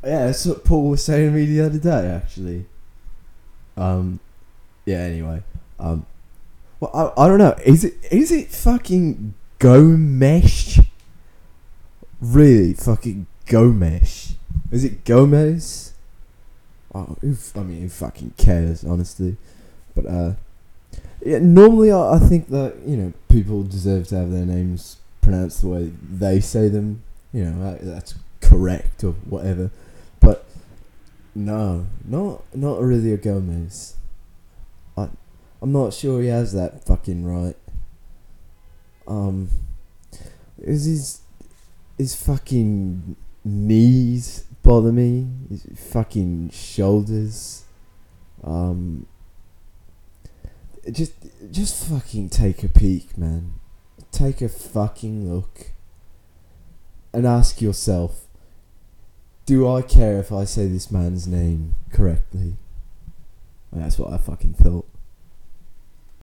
Yeah, that's what Paul was saying to me the other day, actually. Yeah. Anyway. Well, I don't know. Is it fucking Gomesh? Really, fucking Gomesh? Is it Gomez? Oh, who fucking cares, honestly? But yeah. Normally, I think that people deserve to have their names pronounced the way they say them. That's correct or whatever. But no, not really a Gomez. I'm not sure he has that fucking right. Is his fucking knees bother me? His fucking shoulders. Um, just fucking take a peek, man. Take a fucking look, and ask yourself: do I care if I say this man's name correctly? And that's what I fucking thought.